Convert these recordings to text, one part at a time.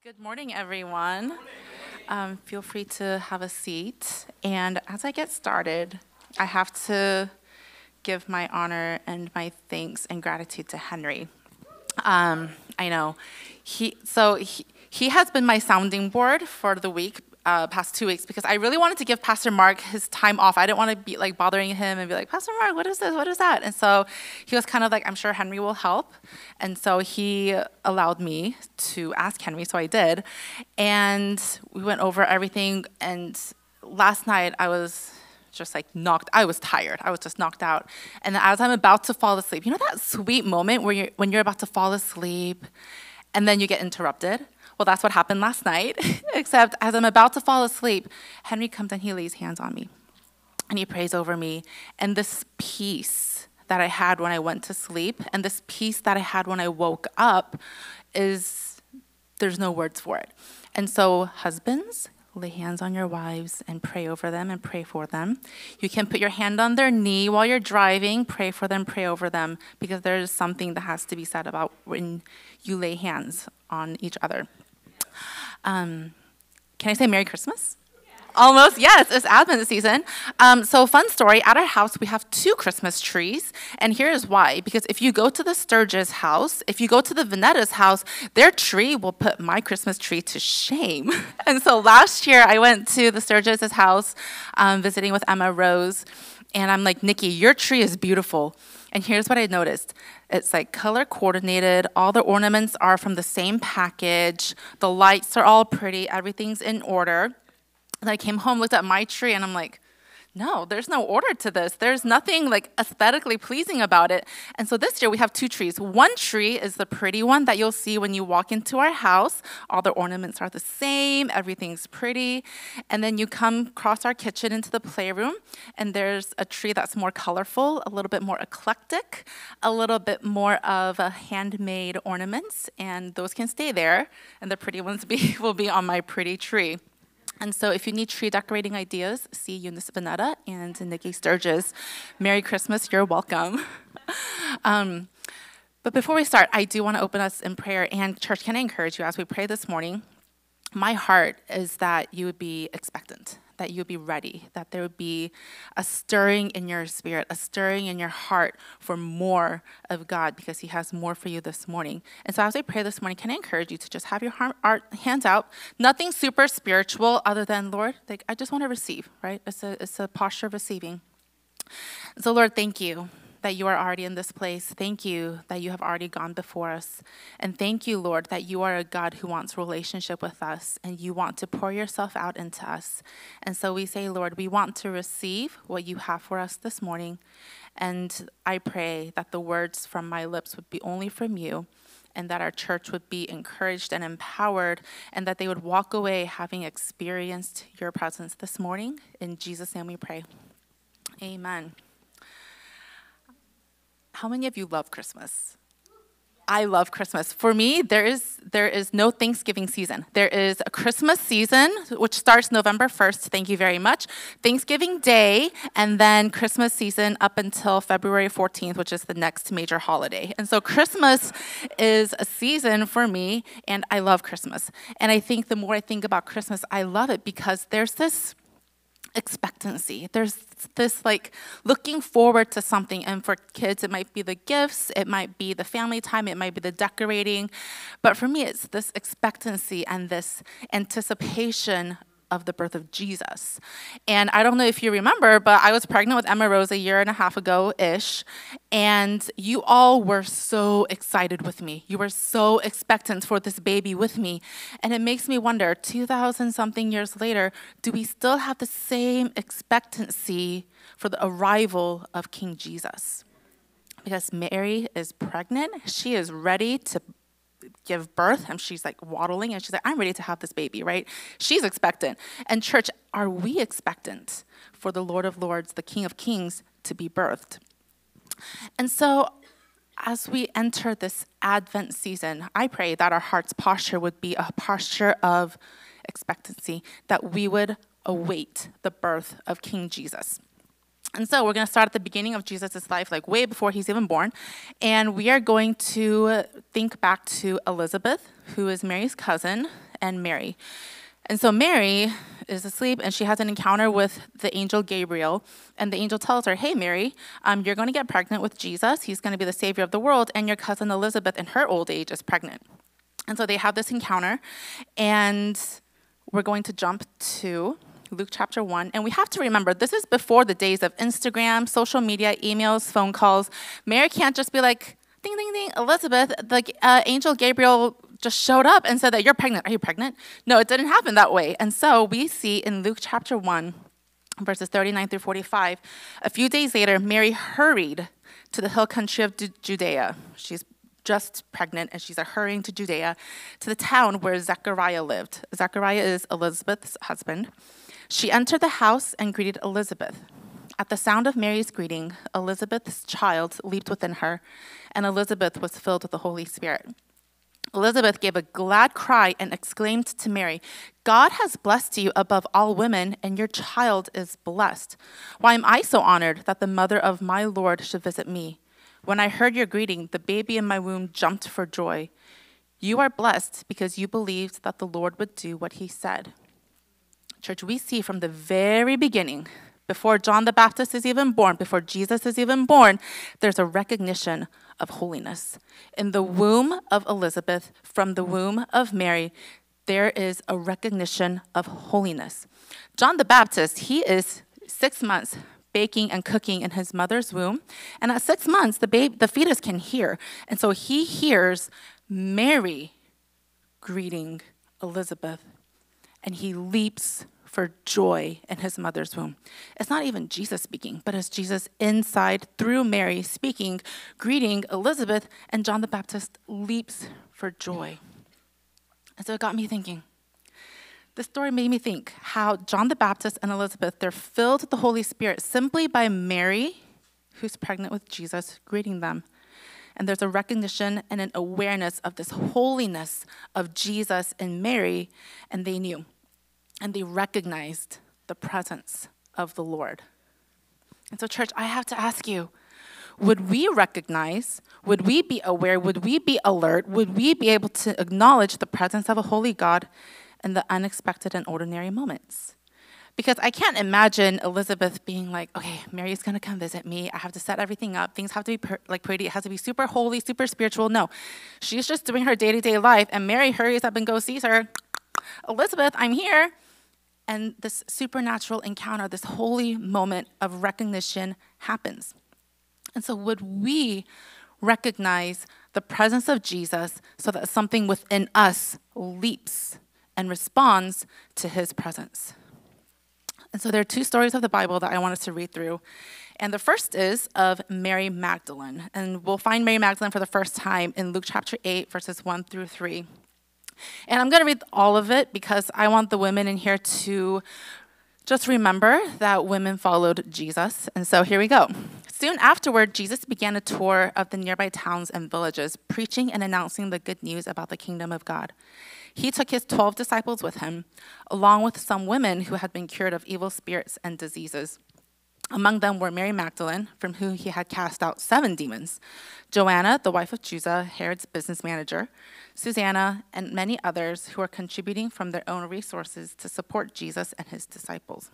Good morning, everyone. Feel free to have a seat. And as I get started, I have to give my honor and my thanks and gratitude to Henry. I know he has been my sounding board for the week, past 2 weeks, because I really wanted to give Pastor Mark his time off. I didn't want to be like bothering him and be like, Pastor Mark, what is this? What is that? And so he was kind of like, I'm sure Henry will help. And so he allowed me to ask Henry, so I did. And we went over everything. And last night I was just like I was tired. I was just knocked out. And as I'm about to fall asleep, you know that sweet moment where when you're about to fall asleep and then you get interrupted? Well, that's what happened last night, except as I'm about to fall asleep, Henry comes and he lays hands on me and he prays over me. And this peace that I had when I went to sleep and this peace that I had when I woke up there's no words for it. And so husbands, lay hands on your wives and pray over them and pray for them. You can put your hand on their knee while you're driving, pray for them, pray over them, because there is something that has to be said about when you lay hands on each other. Can I say Merry Christmas? Almost, yes, it's Advent season. So fun story, at our house we have 2 Christmas trees, and here is why. Because if you go to the Sturgis house, if you go to the Vanetta's house, their tree will put my Christmas tree to shame. And so last year I went to the Sturgis' house, visiting with Emma Rose, and I'm like, Nikki, your tree is beautiful. And here's what I noticed. It's like color coordinated. All the ornaments are from the same package. The lights are all pretty. Everything's in order. And I came home, looked at my tree, and I'm like, no, there's no order to this. There's nothing like aesthetically pleasing about it. And so this year we have 2 trees. One tree is the pretty one that you'll see when you walk into our house. All the ornaments are the same. Everything's pretty. And then you come across our kitchen into the playroom, and there's a tree that's more colorful, a little bit more eclectic, a little bit more of a handmade ornaments, and those can stay there. And the pretty ones will be on my pretty tree. And so if you need tree decorating ideas, see Eunice Vanetta and Nikki Sturgis. Merry Christmas, you're welcome. But before we start, I do want to open us in prayer. And church, can I encourage you as we pray this morning? My heart is that you would be expectant, that you would be ready, that there would be a stirring in your spirit, a stirring in your heart for more of God, because he has more for you this morning. And so as I pray this morning, can I encourage you to just have your hands out, nothing super spiritual other than, Lord, like, I just want to receive, right? It's a posture of receiving. So Lord, thank you that you are already in this place. Thank you that you have already gone before us. And thank you, Lord, that you are a God who wants relationship with us and you want to pour yourself out into us. And so we say, Lord, we want to receive what you have for us this morning. And I pray that the words from my lips would be only from you, and that our church would be encouraged and empowered, and that they would walk away having experienced your presence this morning. In Jesus' name we pray. Amen. How many of you love Christmas? I love Christmas. For me, there is no Thanksgiving season. There is a Christmas season, which starts November 1st, thank you very much, Thanksgiving Day, and then Christmas season up until February 14th, which is the next major holiday. And so Christmas is a season for me, and I love Christmas. And I think the more I think about Christmas, I love it because there's this expectancy. There's this like looking forward to something. And for kids, it might be the gifts, it might be the family time, it might be the decorating. But for me, it's this expectancy and this anticipation of the birth of Jesus. And I don't know if you remember, but I was pregnant with Emma Rose a year and a half ago-ish, and you all were so excited with me. You were so expectant for this baby with me. And it makes me wonder, 2,000-something years later, do we still have the same expectancy for the arrival of King Jesus? Because Mary is pregnant. She is ready to give birth, and she's like waddling, and she's like, I'm ready to have this baby, right? She's expectant. And church, are we expectant for the Lord of Lords, the King of Kings, to be birthed? And so as we enter this Advent season, I pray that our heart's posture would be a posture of expectancy, that we would await the birth of King Jesus. And so we're going to start at the beginning of Jesus' life, like way before he's even born. And we are going to think back to Elizabeth, who is Mary's cousin. and Mary. And so Mary is asleep, and she has an encounter with the angel Gabriel. And the angel tells her, hey, Mary, you're going to get pregnant with Jesus. He's going to be the Savior of the world. And your cousin Elizabeth, in her old age, is pregnant. And so they have this encounter. And we're going to jump to Luke chapter 1. And we have to remember, this is before the days of Instagram, social media, emails, phone calls. Mary can't just be like, ding, ding, ding, Elizabeth, the angel Gabriel just showed up and said that you're pregnant. Are you pregnant? No, it didn't happen that way. And so we see in Luke chapter 1, verses 39 through 45, a few days later, Mary hurried to the hill country of Judea. She's just pregnant, and she's hurrying to Judea, to the town where Zechariah lived. Zechariah is Elizabeth's husband. She entered the house and greeted Elizabeth. At the sound of Mary's greeting, Elizabeth's child leaped within her, and Elizabeth was filled with the Holy Spirit. Elizabeth gave a glad cry and exclaimed to Mary, God has blessed you above all women, and your child is blessed. Why am I so honored that the mother of my Lord should visit me? When I heard your greeting, the baby in my womb jumped for joy. You are blessed because you believed that the Lord would do what he said. Church, we see from the very beginning, before John the Baptist is even born, before Jesus is even born, there's a recognition of holiness. In the womb of Elizabeth, from the womb of Mary, there is a recognition of holiness. John the Baptist, he is 6 months baking and cooking in his mother's womb. And at 6 months, the fetus can hear. And so he hears Mary greeting Elizabeth, and he leaps for joy in his mother's womb. It's not even Jesus speaking, but it's Jesus inside through Mary speaking, greeting Elizabeth, and John the Baptist leaps for joy. And so it got me thinking. This story made me think how John the Baptist and Elizabeth, they're filled with the Holy Spirit simply by Mary, who's pregnant with Jesus, greeting them. And there's a recognition and an awareness of this holiness of Jesus and Mary, and they knew. And they recognized the presence of the Lord. And so, church, I have to ask you, would we recognize, would we be aware, would we be alert, would we be able to acknowledge the presence of a holy God in the unexpected and ordinary moments? Because I can't imagine Elizabeth being like, okay, Mary's going to come visit me. I have to set everything up. Things have to be pretty. It has to be super holy, super spiritual. No, she's just doing her day-to-day life, and Mary hurries up and goes sees her. Elizabeth, I'm here. And this supernatural encounter, this holy moment of recognition happens. And so would we recognize the presence of Jesus so that something within us leaps and responds to his presence? And so there are 2 stories of the Bible that I want us to read through. And the first is of Mary Magdalene. And we'll find Mary Magdalene for the first time in Luke chapter 8, verses 1 through 3. And I'm going to read all of it because I want the women in here to just remember that women followed Jesus. And so here we go. Soon afterward, Jesus began a tour of the nearby towns and villages, preaching and announcing the good news about the kingdom of God. He took his 12 disciples with him, along with some women who had been cured of evil spirits and diseases. Among them were Mary Magdalene, from whom he had cast out 7 demons, Joanna, the wife of Chuza, Herod's business manager, Susanna, and many others who were contributing from their own resources to support Jesus and his disciples.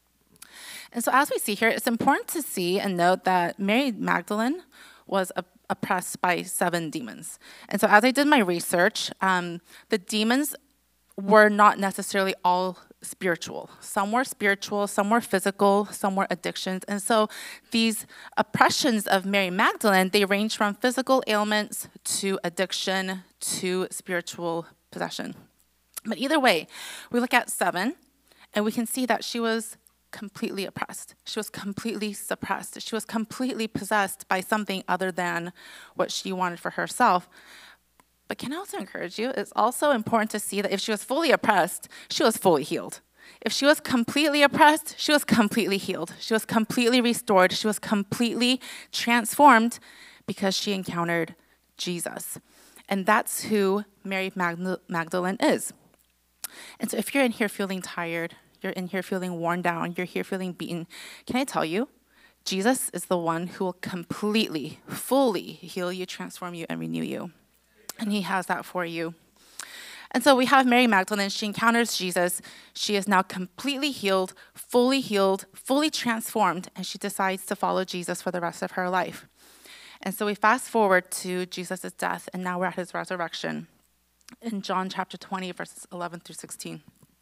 And so as we see here, it's important to see and note that Mary Magdalene was oppressed by 7 demons. And so as I did my research, the demons were not necessarily all spiritual. Some were spiritual, some were physical, some were addictions. And so these oppressions of Mary Magdalene, they range from physical ailments to addiction to spiritual possession. But either way, we look at 7, and we can see that she was completely oppressed. She was completely suppressed. She was completely possessed by something other than what she wanted for herself. But can I also encourage you, it's also important to see that if she was fully oppressed, she was fully healed. If she was completely oppressed, she was completely healed. She was completely restored. She was completely transformed because she encountered Jesus. And that's who Mary Magdalene is. And so if you're in here feeling tired, you're in here feeling worn down, you're here feeling beaten, can I tell you, Jesus is the one who will completely, fully heal you, transform you, and renew you. And he has that for you. And so we have Mary Magdalene. She encounters Jesus. She is now completely healed, fully transformed, and she decides to follow Jesus for the rest of her life. And so we fast forward to Jesus' death, and now we're at his resurrection in John chapter 20, verses 11 through 16.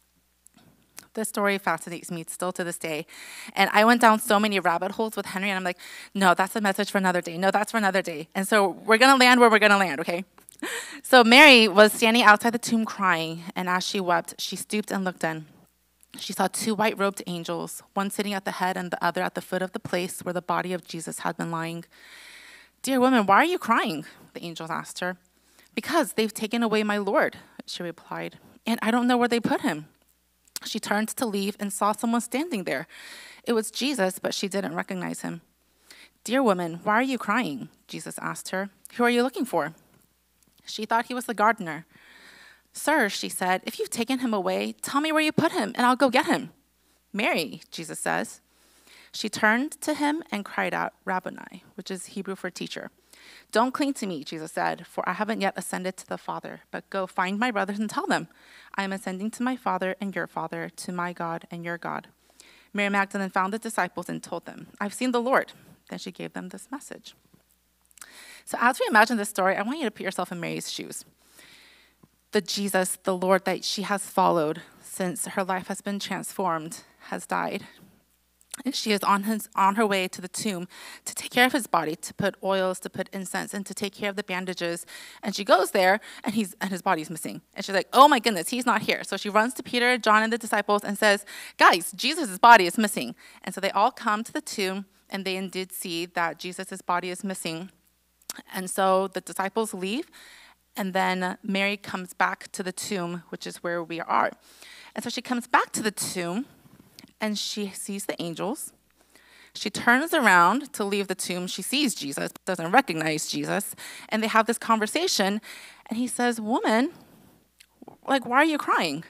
This story fascinates me still to this day. And I went down so many rabbit holes with Henry, and I'm like, no, that's a message for another day. No, that's for another day. And so we're going to land where we're going to land, okay? So Mary was standing outside the tomb crying, and as she wept, she stooped and looked in. She saw two white-robed angels, one sitting at the head and the other at the foot of the place where the body of Jesus had been lying. "Dear woman, why are you crying?" the angels asked her. "Because they've taken away my Lord," she replied, "and I don't know where they put him." She turned to leave and saw someone standing there. It was Jesus, but she didn't recognize him. "Dear woman, why are you crying?" Jesus asked her. "Who are you looking for?" She thought he was the gardener. "Sir," she said, "if you've taken him away, tell me where you put him, and I'll go get him." "Mary," Jesus says. She turned to him and cried out, "Rabboni," which is Hebrew for teacher. "Don't cling to me," Jesus said, "for I haven't yet ascended to the Father, but go find my brothers and tell them, I am ascending to my Father and your Father, to my God and your God." Mary Magdalene found the disciples and told them, "I've seen the Lord." Then she gave them this message. So as we imagine this story, I want you to put yourself in Mary's shoes. The Jesus, the Lord that she has followed since her life has been transformed, has died. And she is on her way to the tomb to take care of his body, to put oils, to put incense, and to take care of the bandages. And she goes there, and his body's missing. And she's like, "Oh my goodness, he's not here." So she runs to Peter, John, and the disciples and says, "Guys, Jesus' body is missing." And so they all come to the tomb, and they indeed see that Jesus' body is missing. And so the disciples leave, and then Mary comes back to the tomb, which is where we are. And so she comes back to the tomb, and she sees the angels. She turns around to leave the tomb. She sees Jesus, doesn't recognize Jesus. And they have this conversation. And he says, "Woman, why are you crying?"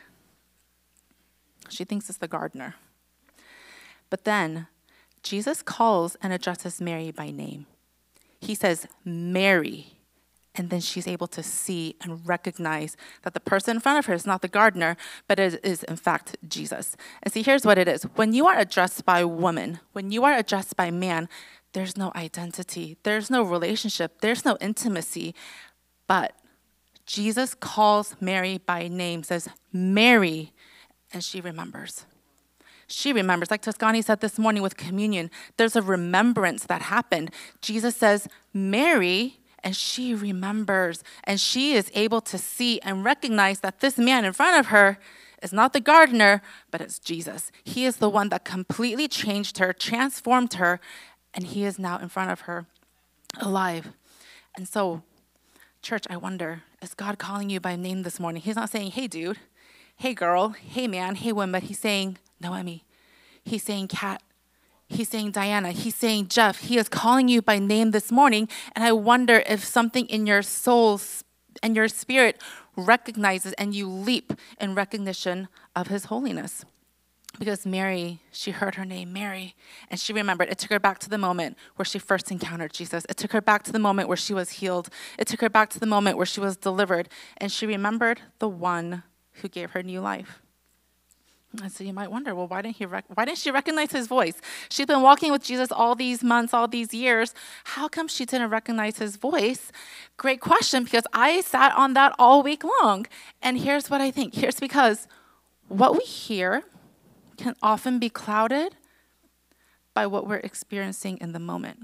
She thinks it's the gardener. But then Jesus calls and addresses Mary by name. He says, "Mary." And then she's able to see and recognize that the person in front of her is not the gardener, but it is, in fact, Jesus. And see, here's what it is. When you are addressed by woman, when you are addressed by man, there's no identity. There's no relationship. There's no intimacy. But Jesus calls Mary by name, says, "Mary," and she remembers. She remembers, like Toscani said this morning with communion, there's a remembrance that happened. Jesus says, "Mary," and she remembers, and she is able to see and recognize that this man in front of her is not the gardener, but it's Jesus. He is the one that completely changed her, transformed her, and he is now in front of her, alive. And so, church, I wonder, is God calling you by name this morning? He's not saying, "Hey, dude, hey, girl, hey, man, hey, woman," but he's saying, "Noemi." He's saying, "Kat." He's saying, "Diana." He's saying, "Jeff." He is calling you by name this morning. And I wonder if something in your soul and your spirit recognizes and you leap in recognition of his holiness. Because Mary, she heard her name, Mary, and she remembered. It took her back to the moment where she first encountered Jesus. It took her back to the moment where she was healed. It took her back to the moment where she was delivered. And she remembered the one who gave her new life. And so you might wonder, well, why didn't she recognize his voice? She's been walking with Jesus all these months, all these years. How come she didn't recognize his voice? Great question, because I sat on that all week long. And here's what I think. Here's because what we hear can often be clouded by what we're experiencing in the moment.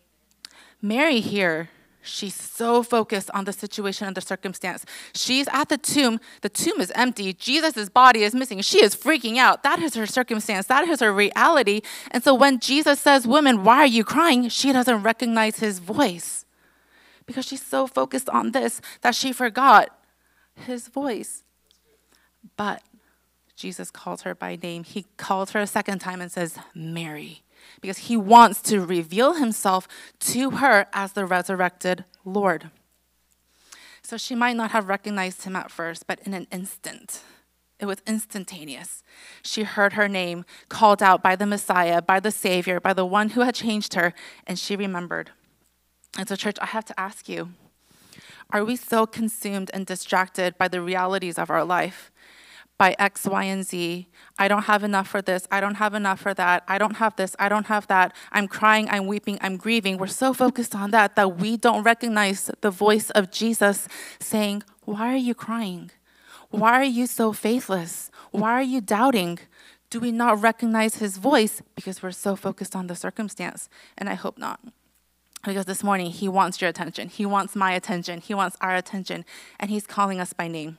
Mary here, she's so focused on the situation and the circumstance. She's at the tomb. The tomb is empty. Jesus' body is missing. She is freaking out. That is her circumstance. That is her reality. And so when Jesus says, "Women, why are you crying?" she doesn't recognize his voice because she's so focused on this that she forgot his voice. But Jesus calls her by name. He calls her a second time and says, "Mary," because he wants to reveal himself to her as the resurrected Lord. So she might not have recognized him at first, but in an instant, it was instantaneous. She heard her name called out by the Messiah, by the Savior, by the one who had changed her, and she remembered. And so, church, I have to ask you, Are we so consumed and distracted by the realities of our life? By X, Y, and Z. I don't have enough for this. I don't have enough for that. I don't have this. I don't have that. I'm crying. I'm weeping. I'm grieving. We're so focused on that we don't recognize the voice of Jesus saying, why are you crying? Why are you so faithless? Why are you doubting? Do we not recognize his voice because we're so focused on the circumstance? And I hope not. Because this morning, he wants your attention. He wants my attention. He wants our attention. And he's calling us by name.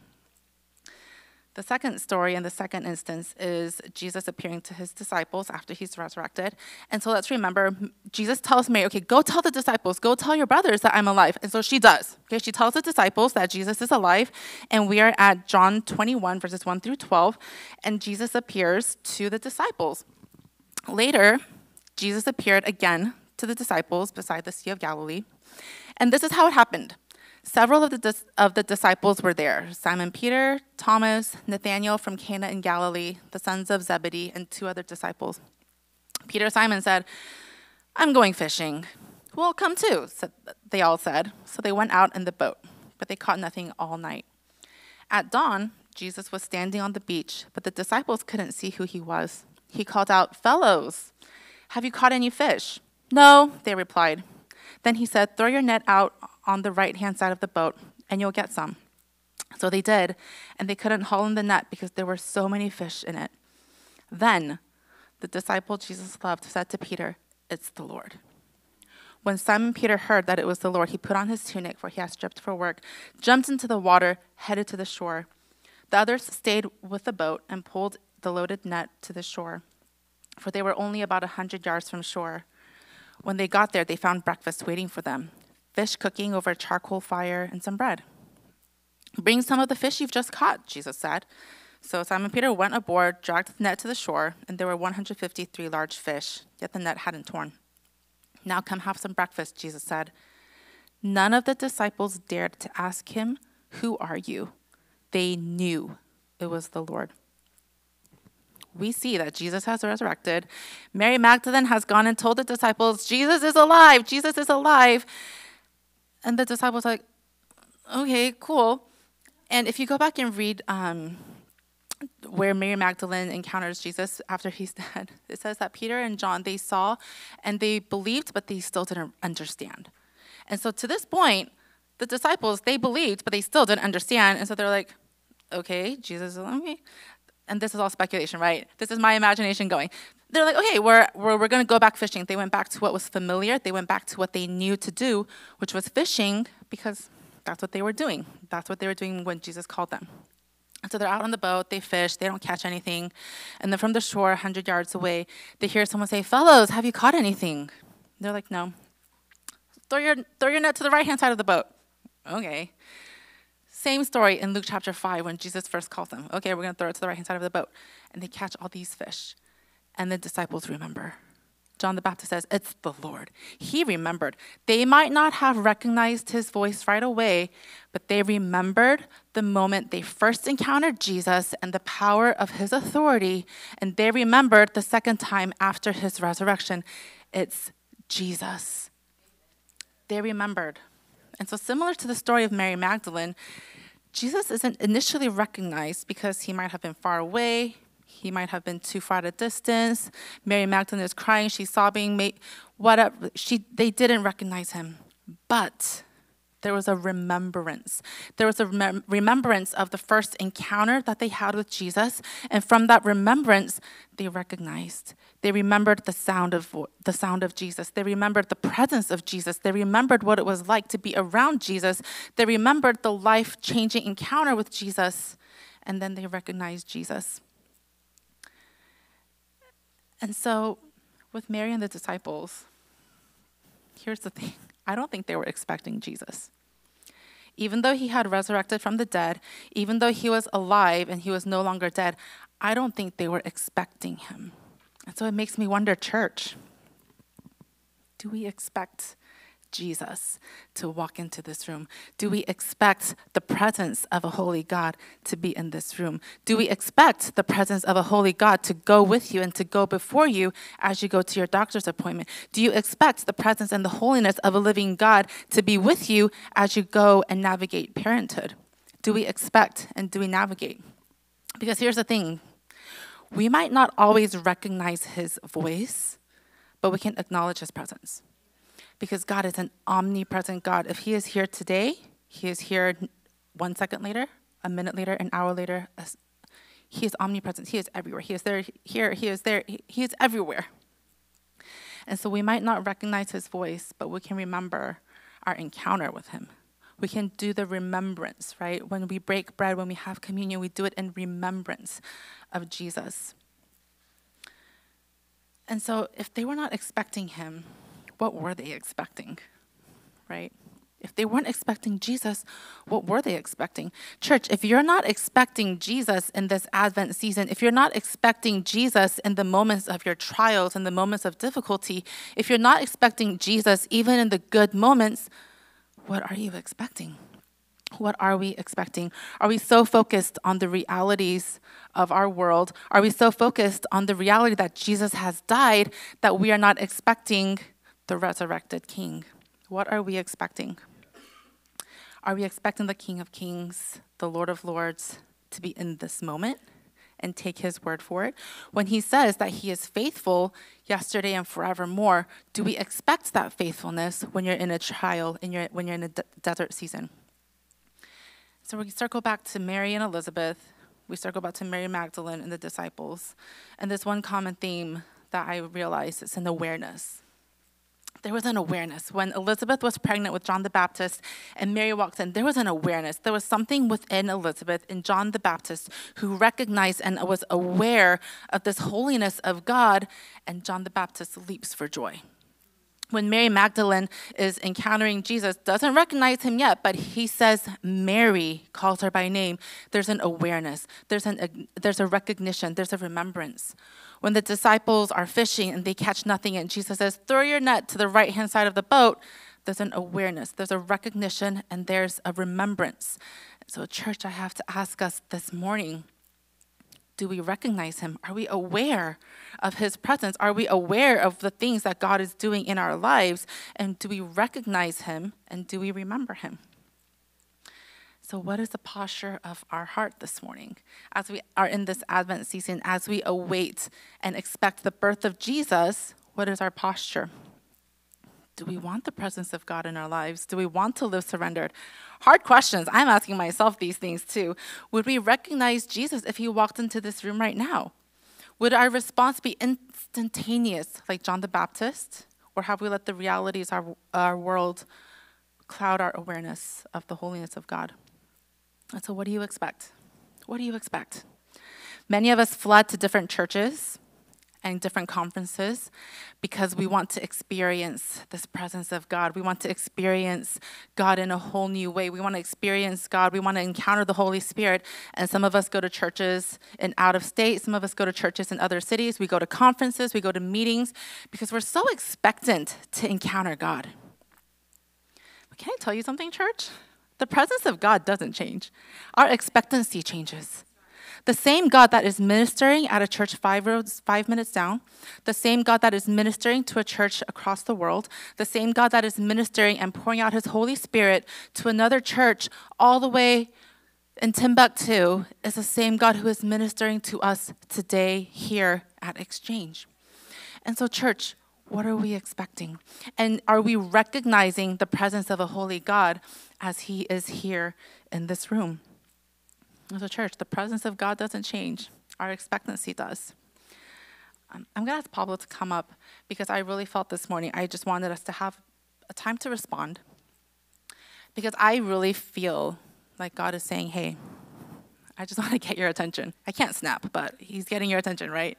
The second story in the second instance is Jesus appearing to his disciples after he's resurrected. And so let's remember, Jesus tells Mary, okay, go tell the disciples, go tell your brothers that I'm alive. And so she does. Okay, she tells the disciples that Jesus is alive. And we are at John 21, verses 1 through 12. And Jesus appears to the disciples. Later, Jesus appeared again to the disciples beside the Sea of Galilee. And this is how it happened. Several of the disciples were there: Simon Peter, Thomas, Nathanael from Cana in Galilee, the sons of Zebedee, and 2 other disciples. Simon said, I'm going fishing. Well, come too, they all said. So they went out in the boat, but they caught nothing all night. At dawn, Jesus was standing on the beach, but the disciples couldn't see who he was. He called out, fellows, have you caught any fish? No, they replied. Then he said, throw your net out on the right-hand side of the boat, and you'll get some. So they did, and they couldn't haul in the net because there were so many fish in it. Then the disciple Jesus loved said to Peter, it's the Lord. When Simon Peter heard that it was the Lord, he put on his tunic, for he had stripped for work, jumped into the water, headed to the shore. The others stayed with the boat and pulled the loaded net to the shore, for they were only about 100 yards from shore. When they got there, they found breakfast waiting for them: fish cooking over a charcoal fire and some bread. Bring some of the fish you've just caught, Jesus said. So Simon Peter went aboard, dragged the net to the shore, and there were 153 large fish, yet the net hadn't torn. Now come have some breakfast, Jesus said. None of the disciples dared to ask him, who are you? They knew it was the Lord. We see that Jesus has resurrected. Mary Magdalene has gone and told the disciples, Jesus is alive, Jesus is alive. And the disciples are like, okay, cool. And if you go back and read where Mary Magdalene encounters Jesus after he's dead, it says that Peter and John, they saw and they believed, but they still didn't understand. And so to this point, the disciples, they believed, but they still didn't understand. And so they're like, okay, Jesus is alive. And this is all speculation, right? This is my imagination going. They're like, okay, we're going to go back fishing. They went back to what was familiar. They went back to what they knew to do, which was fishing, because that's what they were doing. That's what they were doing when Jesus called them. So they're out on the boat. They fish. They don't catch anything. And then from the shore, 100 yards away, they hear someone say, fellows, have you caught anything? They're like, no. Throw your net to the right-hand side of the boat. Okay. Same story in Luke chapter 5 when Jesus first calls them. Okay, we're going to throw it to the right-hand side of the boat. And they catch all these fish. And the disciples remember. John the Baptist says, it's the Lord. He remembered. They might not have recognized his voice right away, but they remembered the moment they first encountered Jesus and the power of his authority. And they remembered the second time after his resurrection. It's Jesus. They remembered. And so similar to the story of Mary Magdalene, Jesus isn't initially recognized because he might have been far away. He might have been too far at a distance. Mary Magdalene is crying. She's sobbing. Whatever. They didn't recognize him. But there was a remembrance. There was a remembrance of the first encounter that they had with Jesus. And from that remembrance, they recognized. They remembered the sound of Jesus. They remembered the presence of Jesus. They remembered what it was like to be around Jesus. They remembered the life-changing encounter with Jesus. And then they recognized Jesus. And so with Mary and the disciples, here's the thing. I don't think they were expecting Jesus. Even though he had resurrected from the dead, even though he was alive and he was no longer dead, I don't think they were expecting him. And so it makes me wonder, church, do we expect Jesus to walk into this room? Do we expect the presence of a holy God to be in this room? Do we expect the presence of a holy God to go with you and to go before you as you go to your doctor's appointment? Do you expect the presence and the holiness of a living God to be with you as you go and navigate parenthood? Do we expect and do we navigate? Because here's the thing. We might not always recognize his voice, but we can acknowledge his presence. Because God is an omnipresent God. If he is here today, he is here 1 second later, a minute later, an hour later. He is omnipresent. He is everywhere. He is there, here, he is there. He is everywhere. And so we might not recognize his voice, but we can remember our encounter with him. We can do the remembrance, right? When we break bread, when we have communion, we do it in remembrance of Jesus. And so if they were not expecting him, what were they expecting, right? If they weren't expecting Jesus, what were they expecting? Church, if you're not expecting Jesus in this Advent season, if you're not expecting Jesus in the moments of your trials and the moments of difficulty, if you're not expecting Jesus even in the good moments, what are you expecting? What are we expecting? Are we so focused on the realities of our world? Are we so focused on the reality that Jesus has died that we are not expecting the resurrected King? What are we expecting? Are we expecting the King of Kings, the Lord of Lords, to be in this moment and take his word for it? When he says that he is faithful yesterday and forevermore, do we expect that faithfulness when you're in a trial, when you're in a desert season? So we circle back to Mary and Elizabeth. We circle back to Mary Magdalene and the disciples. And there's one common theme that I realized is an awareness. There was an awareness. When Elizabeth was pregnant with John the Baptist and Mary walks in, there was an awareness. There was something within Elizabeth and John the Baptist who recognized and was aware of this holiness of God, and John the Baptist leaps for joy. When Mary Magdalene is encountering Jesus, doesn't recognize him yet, but he says Mary, calls her by name. There's an awareness. There's a recognition. There's a remembrance. When the disciples are fishing and they catch nothing and Jesus says, throw your net to the right-hand side of the boat, there's an awareness. There's a recognition and there's a remembrance. So church, I have to ask us this morning, do we recognize him? Are we aware of his presence? Are we aware of the things that God is doing in our lives? And do we recognize him and do we remember him? So what is the posture of our heart this morning? As we are in this Advent season, as we await and expect the birth of Jesus, what is our posture? Do we want the presence of God in our lives? Do we want to live surrendered? Hard questions. I'm asking myself these things too. Would we recognize Jesus if he walked into this room right now? Would our response be instantaneous like John the Baptist? Or have we let the realities of our world cloud our awareness of the holiness of God? And so what do you expect? What do you expect? Many of us fled to different churches and different conferences because we want to experience this presence of God. We want to experience God in a whole new way. We want to experience God. We want to encounter the Holy Spirit. And some of us go to churches in out of state. Some of us go to churches in other cities. We go to conferences. We go to meetings because we're so expectant to encounter God. But can I tell you something, church? The presence of God doesn't change. Our expectancy changes. The same God that is ministering at a church 5 minutes down, the same God that is ministering to a church across the world, the same God that is ministering and pouring out his Holy Spirit to another church all the way in Timbuktu is the same God who is ministering to us today here at Exchange. And so, church, what are we expecting? And are we recognizing the presence of a holy God as he is here in this room? As a church, the presence of God doesn't change. Our expectancy does. I'm going to ask Pablo to come up because I really felt this morning I just wanted us to have a time to respond because I really feel like God is saying, hey, I just want to get your attention. I can't snap, but he's getting your attention, right?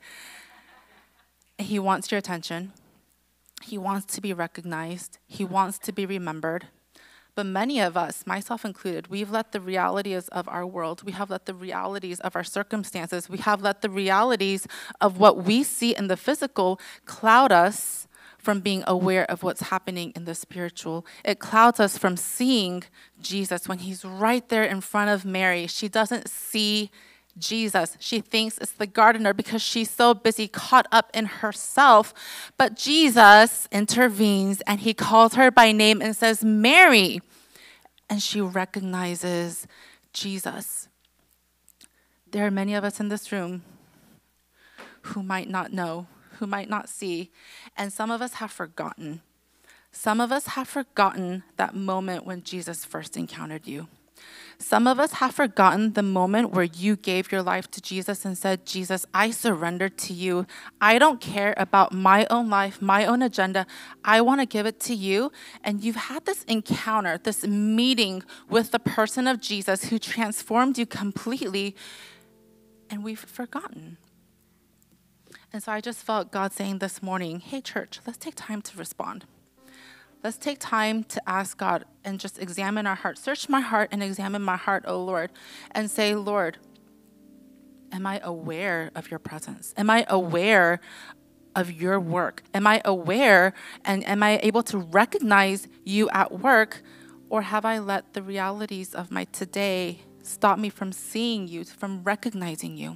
He wants your attention. He wants to be recognized. He wants to be remembered. But many of us, myself included, we've let the realities of our world, we have let the realities of our circumstances, we have let the realities of what we see in the physical cloud us from being aware of what's happening in the spiritual. It clouds us from seeing Jesus when he's right there in front of Mary. She doesn't see Jesus. She thinks it's the gardener because she's so busy caught up in herself. But Jesus intervenes and he calls her by name and says, Mary. And she recognizes Jesus. There are many of us in this room who might not know, who might not see, and some of us have forgotten. Some of us have forgotten that moment when Jesus first encountered you. Some of us have forgotten the moment where you gave your life to Jesus and said, Jesus, I surrender to you. I don't care about my own life, my own agenda. I want to give it to you. And you've had this encounter, this meeting with the person of Jesus who transformed you completely, and we've forgotten. And so I just felt God saying this morning, hey, church, let's take time to respond. Let's take time to ask God and just examine our heart. Search my heart and examine my heart, oh Lord, and say, Lord, am I aware of your presence? Am I aware of your work? Am I aware and am I able to recognize you at work? Or have I let the realities of my today stop me from seeing you, from recognizing you?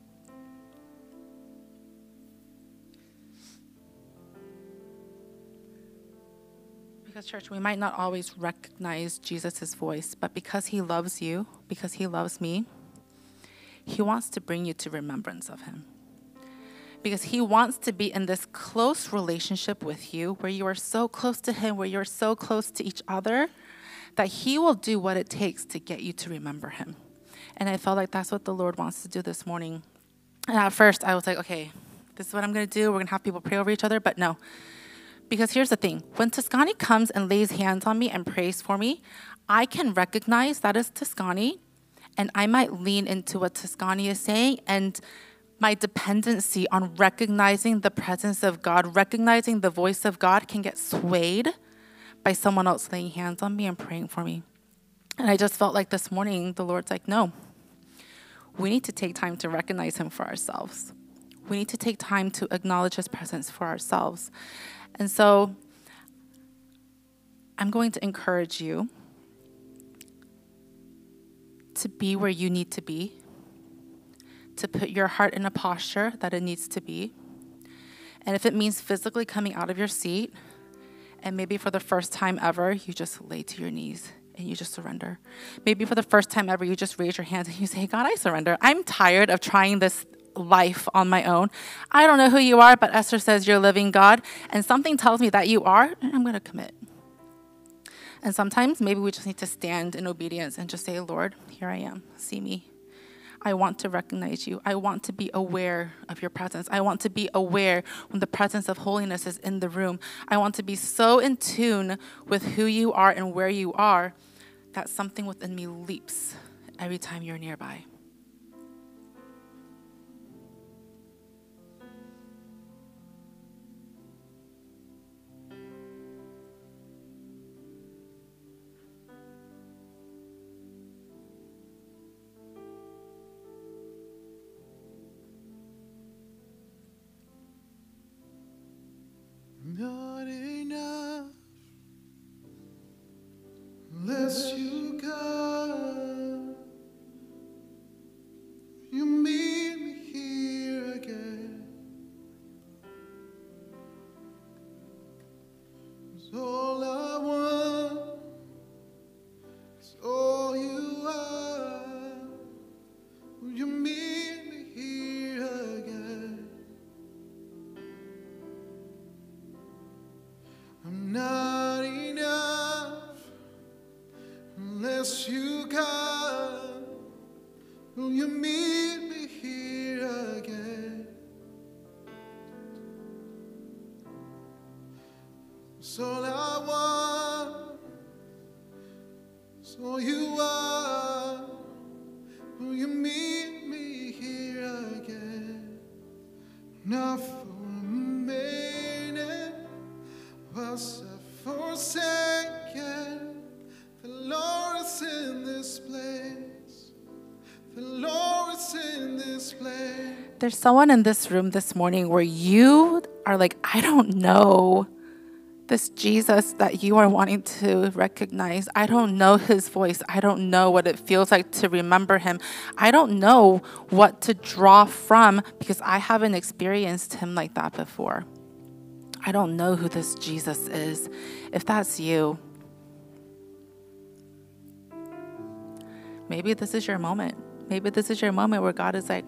Because, church, we might not always recognize Jesus' voice, but because he loves you, because he loves me, he wants to bring you to remembrance of him. Because he wants to be in this close relationship with you, where you are so close to him, where you're so close to each other, that he will do what it takes to get you to remember him. And I felt like that's what the Lord wants to do this morning. And at first, I was like, okay, this is what I'm going to do. We're going to have people pray over each other, but no. Because here's the thing. When Tuscany comes and lays hands on me and prays for me, I can recognize that is Tuscany, and I might lean into what Tuscany is saying, and my dependency on recognizing the presence of God, recognizing the voice of God can get swayed by someone else laying hands on me and praying for me. And I just felt like this morning, the Lord's like, no, we need to take time to recognize him for ourselves. We need to take time to acknowledge his presence for ourselves. And so I'm going to encourage you to be where you need to be, to put your heart in a posture that it needs to be. And if it means physically coming out of your seat, and maybe for the first time ever, you just lay to your knees and you just surrender. Maybe for the first time ever, you just raise your hands and you say, God, I surrender. I'm tired of trying this life on my own. I don't know who you are, but Esther says you're living God, and something tells me that you are, and I'm going to commit. And sometimes maybe we just need to stand in obedience and just say, Lord, here I am. See me. I want to recognize you. I want to be aware of your presence. I want to be aware when the presence of holiness is in the room. I want to be so in tune with who you are and where you are that something within me leaps every time you're nearby. Not enough unless you come. You meet me here again. It's all I want. It's all you are. Will you meet me here again? I'm not enough unless you come. Will you meet me here again? It's all I want. It's all you are. Will you meet me here again? Not for a minute was I forsaken. The Lord is in this place. The Lord is in this place. there's someone in this room this morning where you are like, I don't know this Jesus that you are wanting to recognize. I don't know his voice. I don't know what it feels like to remember him. I don't know what to draw from because I haven't experienced him like that before. I don't know who this Jesus is. If that's you, maybe this is your moment. Maybe this is your moment where God is like,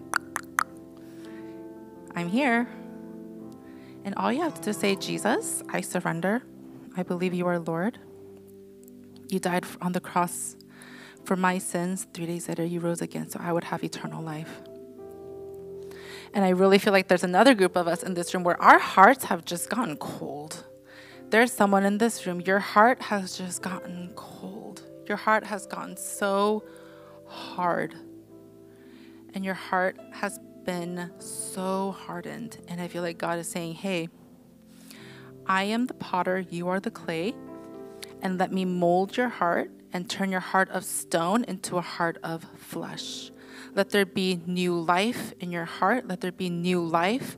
I'm here. And all you have to do is say, Jesus, I surrender. I believe you are Lord. You died on the cross for my sins. 3 days later, you rose again, so I would have eternal life. And I really feel like there's another group of us in this room where our hearts have just gotten cold. There's someone in this room, your heart has just gotten cold. Your heart has gotten so hard. And your heart has been so hardened. And I feel like God is saying, hey, I am the potter, you are the clay, and let me mold your heart and turn your heart of stone into a heart of flesh. Let there be new life in your heart. Let there be new life.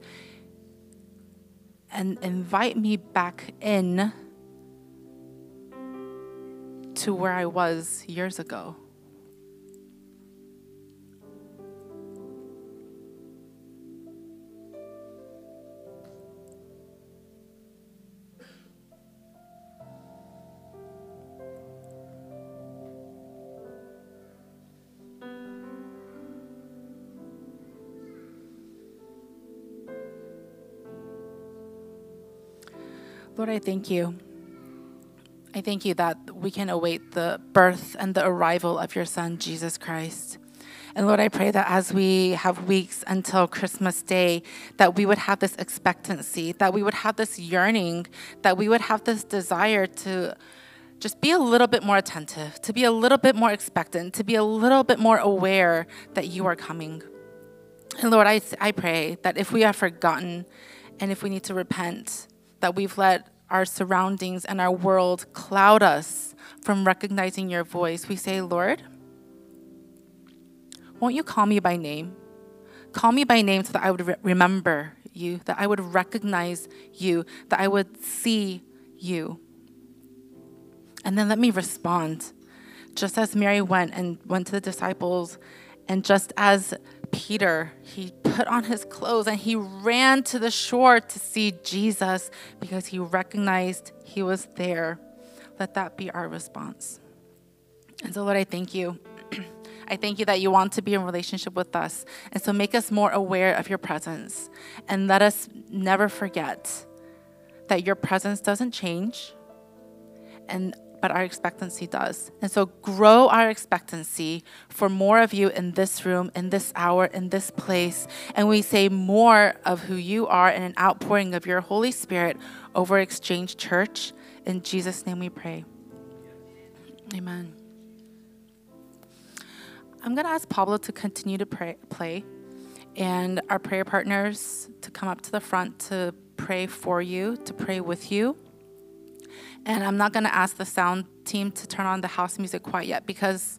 And invite me back in to where I was years ago. Lord, I thank you. I thank you that we can await the birth and the arrival of your Son, Jesus Christ. And Lord, I pray that as we have weeks until Christmas Day, that we would have this expectancy, that we would have this yearning, that we would have this desire to just be a little bit more attentive, to be a little bit more expectant, to be a little bit more aware that you are coming. And Lord, I pray that if we have forgotten and if we need to repent, that we've let our surroundings and our world cloud us from recognizing your voice. We say, Lord, won't you call me by name? Call me by name so that I would remember you, that I would recognize you, that I would see you. And then let me respond. Just as Mary went to the disciples, and just as Peter, he put on his clothes and he ran to the shore to see Jesus because he recognized he was there. Let that be our response. And so, Lord, I thank you. I thank you that you want to be in relationship with us. And so make us more aware of your presence. And let us never forget that your presence doesn't change, but our expectancy does. And so grow our expectancy for more of you in this room, in this hour, in this place. And we say more of who you are and an outpouring of your Holy Spirit over Exchange Church. In Jesus' name we pray. Amen. I'm going to ask Pablo to continue to play and our prayer partners to come up to the front to pray for you, to pray with you. And I'm not going to ask the sound team to turn on the house music quite yet because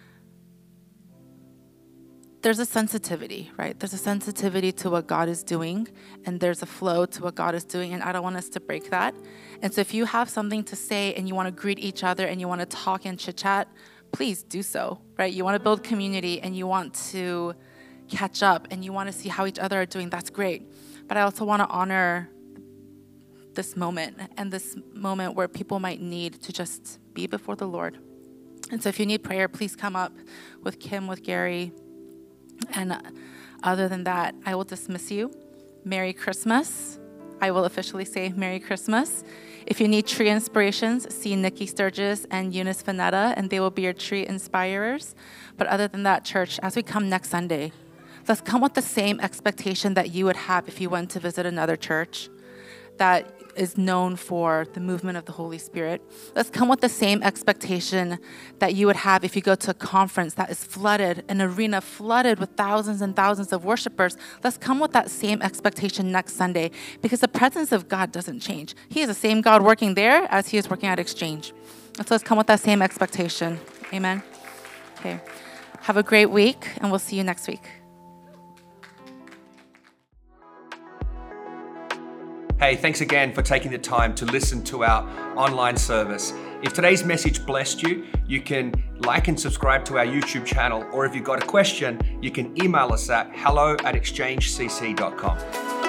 there's a sensitivity, right? There's a sensitivity to what God is doing, and there's a flow to what God is doing, and I don't want us to break that. And so if you have something to say and you want to greet each other and you want to talk and chit-chat, please do so, right? You want to build community and you want to catch up and you want to see how each other are doing, that's great. But I also want to honor this moment and this moment where people might need to just be before the Lord. And so if you need prayer, please come up with Kim, with Gary. And other than that, I will dismiss you. Merry Christmas. I will officially say Merry Christmas. If you need tree inspirations, see Nikki Sturgis and Eunice Vanetta, and they will be your tree inspirers. But other than that, church, as we come next Sunday, let's come with the same expectation that you would have if you went to visit another church that is known for the movement of the Holy Spirit. Let's come with the same expectation that you would have if you go to a conference that is flooded, an arena flooded with thousands and thousands of worshipers. Let's come with that same expectation next Sunday because the presence of God doesn't change. He is the same God working there as he is working at Exchange. And so let's come with that same expectation. Amen. Okay. Have a great week, and we'll see you next week. Hey, thanks again for taking the time to listen to our online service. If today's message blessed you, you can like and subscribe to our YouTube channel, or if you've got a question, you can email us at hello@exchangecc.com.